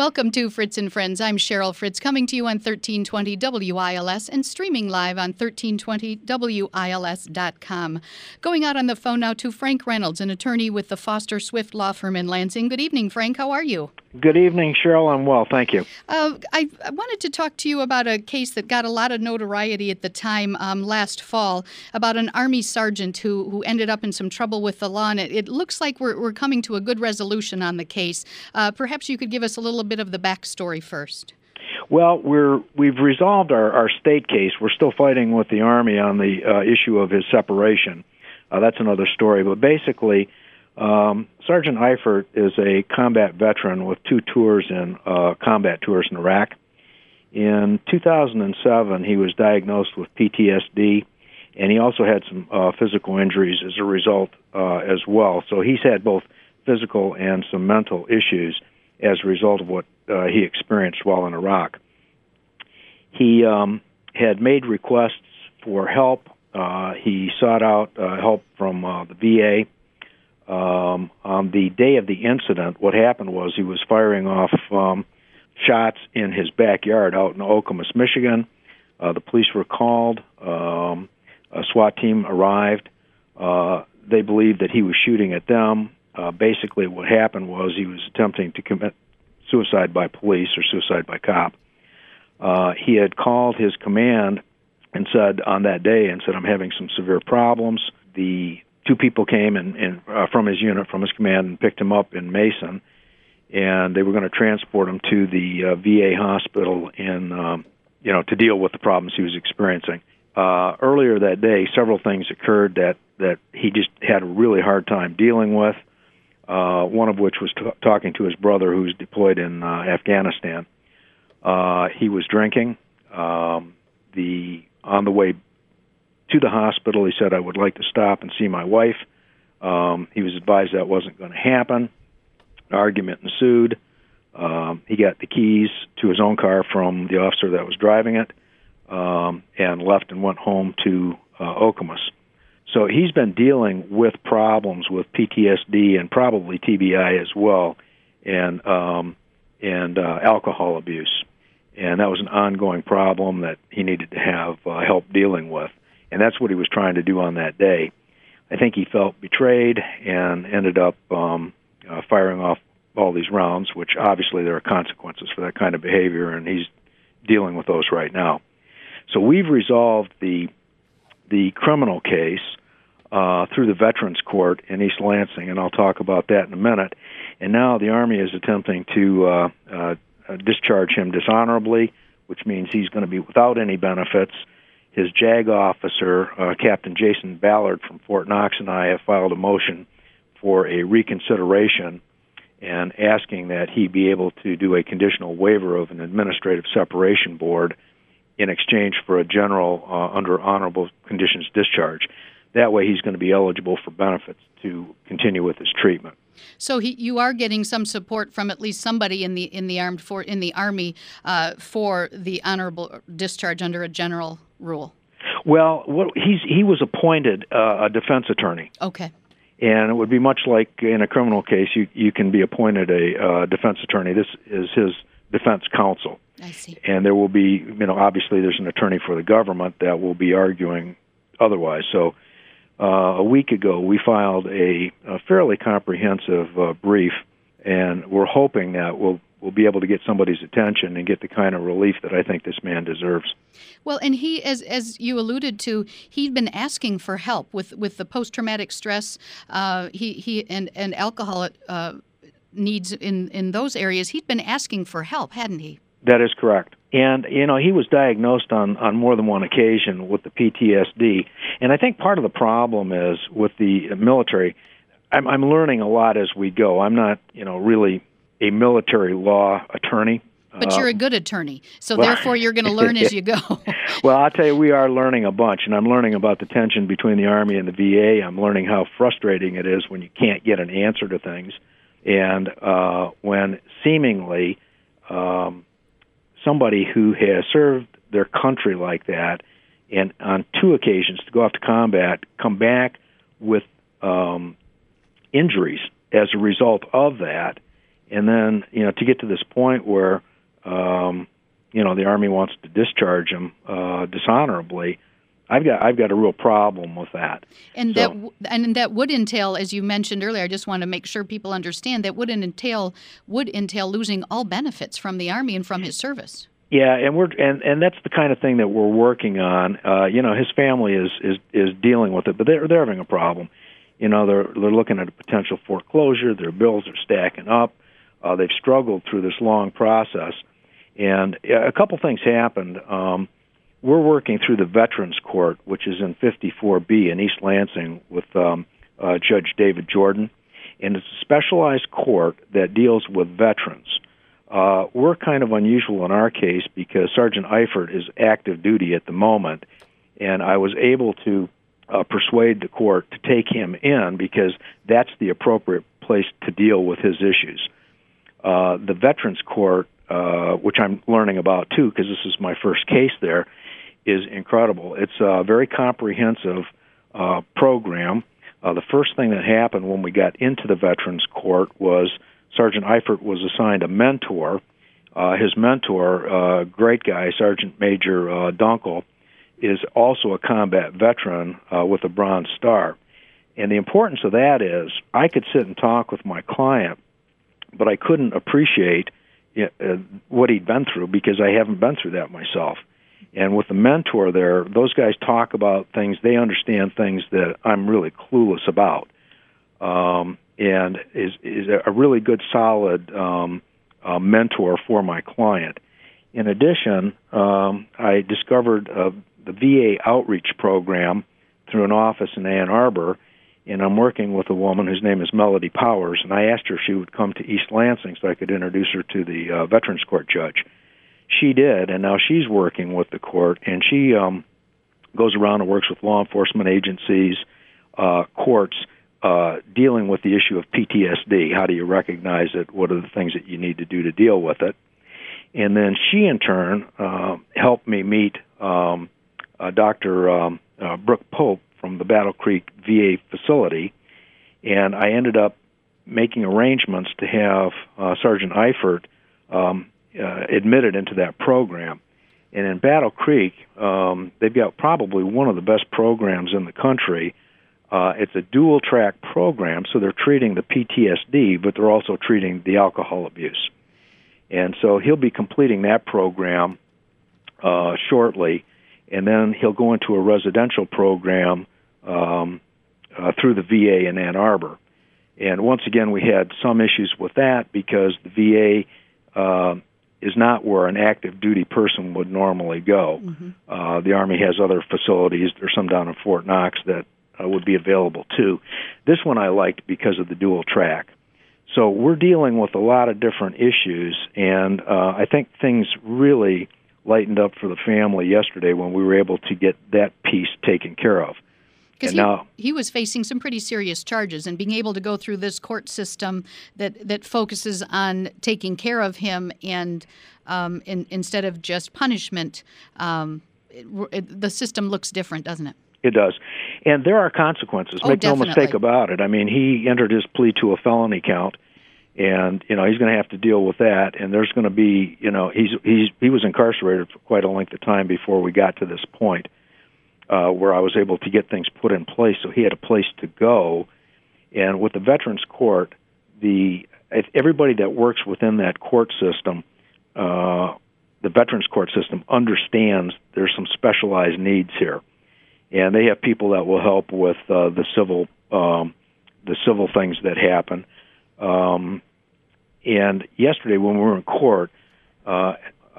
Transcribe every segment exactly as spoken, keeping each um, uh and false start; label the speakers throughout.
Speaker 1: Welcome to Fritz and Friends. I'm Cheryl Fritz, coming to you on thirteen twenty W I L S and streaming live on thirteen twenty W I L S dot com. Going out on the phone now to Frank Reynolds, an attorney with the Foster Swift Law Firm in Lansing. Good evening, Frank. How are you?
Speaker 2: Good evening, Cheryl. I'm well, thank you.
Speaker 1: Uh, I, I wanted to talk to you about a case that got a lot of notoriety at the time um, last fall, about an Army sergeant who, who ended up in some trouble with the law, and it, it looks like we're, we're coming to a good resolution on the case. Uh, perhaps you could give us a little bit of the backstory first.
Speaker 2: Well, we're, we've resolved our, our state case. We're still fighting with the Army on the uh, issue of his separation. Uh, that's another story, but basically, Um, Sergeant Eifert is a combat veteran with two tours in uh, combat tours in Iraq. In two thousand seven, he was diagnosed with P T S D, and he also had some uh, physical injuries as a result uh, as well. So he's had both physical and some mental issues as a result of what uh, he experienced while in Iraq. He um, had made requests for help. Uh, he sought out uh, help from uh, the V A. Um, on the day of the incident, what happened was he was firing off um, shots in his backyard out in Okemos, Michigan. Uh, the police were called. Um, a SWAT team arrived. Uh, they believed that he was shooting at them. Uh, basically, what happened was he was attempting to commit suicide by police or suicide by cop. Uh, he had called his command and said on that day and said, "I'm having some severe problems." The Two people came and, and uh, from his unit, from his command, and picked him up in Mason, and they were going to transport him to the uh, V A hospital in, um, you know, to deal with the problems he was experiencing. Uh, earlier that day, several things occurred that, that he just had a really hard time dealing with. Uh, one of which was t- talking to his brother, who's deployed in uh, Afghanistan. Uh, he was drinking. Um, the on the way to the hospital, he said, "I would like to stop and see my wife." Um, he was advised that wasn't going to happen. An argument ensued. Um, he got the keys to his own car from the officer that was driving it um, and left and went home to uh, Okemos. So he's been dealing with problems with P T S D and probably T B I as well, and um, and uh, alcohol abuse. And that was an ongoing problem that he needed to have uh, help dealing with. And that's what he was trying to do on that day. I think he felt betrayed and ended up um, uh, firing off all these rounds, which obviously there are consequences for that kind of behavior, and he's dealing with those right now. So we've resolved the the criminal case uh, through the Veterans Court in East Lansing, and I'll talk about that in a minute. And now the Army is attempting to uh, uh, discharge him dishonorably, which means he's going to be without any benefits. His JAG officer, uh, Captain Jason Ballard from Fort Knox, and I have filed a motion for a reconsideration and asking that he be able to do a conditional waiver of an administrative separation board in exchange for a general uh, under honorable conditions discharge. That way he's going to be eligible for benefits to continue with his treatment.
Speaker 1: So he, you are getting some support from at least somebody in the in the armed for in the Army uh, for the honorable discharge under a general rule.
Speaker 2: Well, what, he's he was appointed uh, a defense attorney.
Speaker 1: Okay.
Speaker 2: And it would be much like in a criminal case, you you can be appointed a uh, defense attorney. This is his defense counsel.
Speaker 1: I see.
Speaker 2: And there will be, you know, obviously there's an attorney for the government that will be arguing otherwise. So uh, a week ago we filed a, a fairly comprehensive uh, brief, and we're hoping that we'll we'll be able to get somebody's attention and get the kind of relief that I think this man deserves.
Speaker 1: Well, and he, as as you alluded to, he'd been asking for help with, with the post-traumatic stress uh, he he and and alcohol uh, needs in, in those areas. He'd been asking for help, hadn't he?
Speaker 2: That is correct. And, you know, he was diagnosed on, on more than one occasion with the P T S D. And I think part of the problem is with the military, I'm, I'm learning a lot as we go. I'm not, you know, really a military law attorney.
Speaker 1: But you're a good attorney, so well, therefore you're going to learn as you go.
Speaker 2: Well, I'll tell you, we are learning a bunch, and I'm learning about the tension between the Army and the V A. I'm learning how frustrating it is when you can't get an answer to things, and uh, when seemingly um, somebody who has served their country like that, and on two occasions to go off to combat, come back with um, injuries as a result of that, and then you know to get to this point where um, you know the Army wants to discharge him uh, dishonorably. I've got I've got a real problem with that.
Speaker 1: And
Speaker 2: so,
Speaker 1: that w- and that would entail, as you mentioned earlier, I just want to make sure people understand that would entail would entail losing all benefits from the Army and from his service.
Speaker 2: Yeah, and we're and, and that's the kind of thing that we're working on. Uh, you know, his family is, is is dealing with it, but they're they're having a problem. You know, they're they're looking at a potential foreclosure. Their bills are stacking up. Uh, they've struggled through this long process, and a couple things happened. Um, We're working through the Veterans Court, which is in fifty-four B in East Lansing with um, uh, Judge David Jordan, and it's a specialized court that deals with veterans. Uh, we're kind of unusual in our case because Sergeant Eifert is active duty at the moment, and I was able to uh, persuade the court to take him in because that's the appropriate place to deal with his issues. Uh, the Veterans Court, uh, which I'm learning about too because this is my first case there, is incredible. It's a very comprehensive uh, program. Uh, the first thing that happened when we got into the Veterans Court was Sergeant Eifert was assigned a mentor. Uh, his mentor, uh, great guy, Sergeant Major uh, Dunkel, is also a combat veteran uh, with a Bronze Star. And the importance of that is I could sit and talk with my client, but I couldn't appreciate uh, what he'd been through because I haven't been through that myself. And with the mentor there, those guys talk about things, they understand things that I'm really clueless about. Um, and is is a really good, solid um, uh, mentor for my client. In addition, um, I discovered uh, the V A outreach program through an office in Ann Arbor, and I'm working with a woman whose name is Melody Powers, and I asked her if she would come to East Lansing so I could introduce her to the uh, Veterans Court judge. She did, and now she's working with the court, and she um, goes around and works with law enforcement agencies, uh, courts, uh, dealing with the issue of P T S D. How do you recognize it? What are the things that you need to do to deal with it? And then she, in turn, uh, helped me meet um, uh, Doctor Um, uh, Brooke Pope from the Battle Creek V A facility, and I ended up making arrangements to have uh, Sergeant Eifert um, Uh, admitted into that program. And in Battle Creek, um, they've got probably one of the best programs in the country. Uh, it's a dual-track program, so they're treating the P T S D, but they're also treating the alcohol abuse. And so he'll be completing that program uh, shortly, and then he'll go into a residential program um, uh, through the V A in Ann Arbor. And once again, we had some issues with that because the V A uh, is not where an active duty person would normally go. Mm-hmm. Uh, the Army has other facilities. There's some down in Fort Knox that uh, would be available too. This one I liked because of the dual track. So we're dealing with a lot of different issues, and uh, I think things really lightened up for the family yesterday when we were able to get that piece taken care of.
Speaker 1: Because he, he was facing some pretty serious charges, and being able to go through this court system that, that focuses on taking care of him and um, in, instead of just punishment, um, it, it, the system looks different, doesn't it?
Speaker 2: It does. And there are consequences.
Speaker 1: Oh,
Speaker 2: Make
Speaker 1: definitely.
Speaker 2: no mistake about it. I mean, he entered his plea to a felony count, and, you know, he's going to have to deal with that. And there's going to be, you know, he's he's he was incarcerated for quite a length of time before we got to this point. Uh, where I was able to get things put in place, so he had a place to go. And with the Veterans Court, the everybody that works within that court system, uh, the Veterans Court system, understands there's some specialized needs here, and they have people that will help with uh, the civil um, the civil things that happen. Um, and yesterday, when we were in court, uh,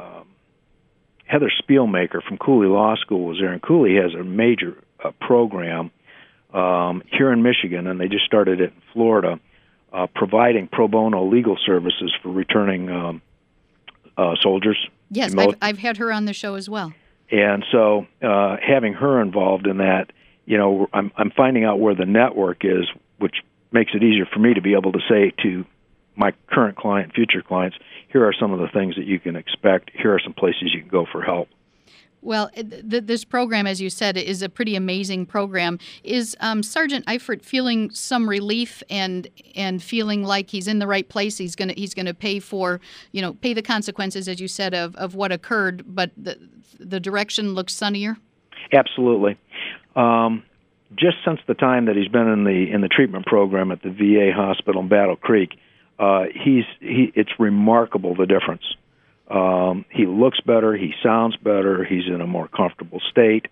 Speaker 2: Heather Spielmaker from Cooley Law School was there, and Cooley has a major uh, program um, here in Michigan, and they just started it in Florida, uh, providing pro bono legal services for returning um, uh, soldiers.
Speaker 1: Yes, I've, I've had her on the show as well.
Speaker 2: And so uh, having her involved in that, you know, I'm, I'm finding out where the network is, which makes it easier for me to be able to say to my current client, future clients, here are some of the things that you can expect. Here are some places you can go for help.
Speaker 1: Well, th- this program, as you said, is a pretty amazing program. Is um, Sergeant Eifert feeling some relief and and feeling like he's in the right place? He's gonna he's gonna pay for you know pay the consequences, as you said, of, of what occurred. But the the direction looks sunnier.
Speaker 2: Absolutely. Um, just since the time that he's been in the in the treatment program at the V A hospital in Battle Creek, uh, he's he it's remarkable the difference. Um, he looks better. He sounds better. He's in a more comfortable state.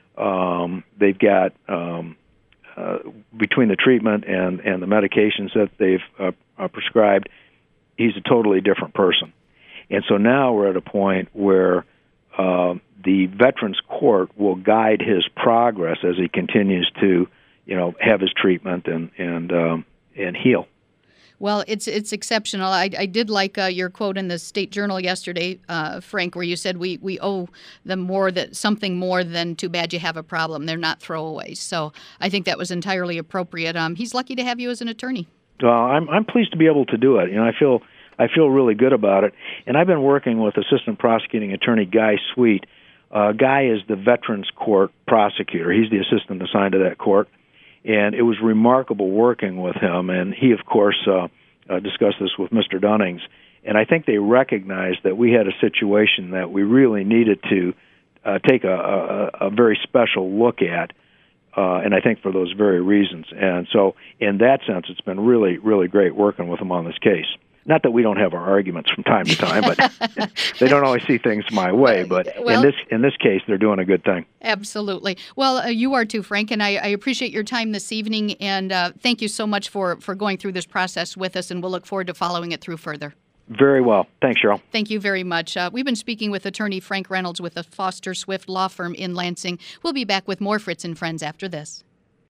Speaker 2: Um, they've got um, uh, between the treatment and, and the medications that they've uh, uh, prescribed, he's a totally different person. And so now we're at a point where uh, the Veterans Court will guide his progress as he continues to, you know, have his treatment and and um, and heal.
Speaker 1: Well, it's it's exceptional. I, I did like uh, your quote in the State Journal yesterday, uh, Frank, where you said we, we owe them more that something more than too bad you have a problem. They're not throwaways. So I think that was entirely appropriate. Um, he's lucky to have you as an attorney.
Speaker 2: Well, I'm I'm pleased to be able to do it. You know, I feel I feel really good about it. And I've been working with Assistant Prosecuting Attorney Guy Sweet. Uh, Guy is the Veterans Court prosecutor. He's the assistant assigned to that court. And it was remarkable working with him. And he, of course, uh, uh, discussed this with Mister Dunnings. And I think they recognized that we had a situation that we really needed to uh, take a, a, a very special look at, uh, and I think for those very reasons. And so in that sense, it's been really, really great working with him on this case. Not that we don't have our arguments from time to time, but they don't always see things my way. But well, in this in this case, they're doing a good thing.
Speaker 1: Absolutely. Well, uh, you are too, Frank, and I, I appreciate your time this evening, and uh, thank you so much for, for going through this process with us, and we'll look forward to following it through further.
Speaker 2: Very well. Thanks, Cheryl.
Speaker 1: Thank you very much. Uh, we've been speaking with attorney Frank Reynolds with the Foster Swift Law Firm in Lansing. We'll be back with more Fritz and Friends after this.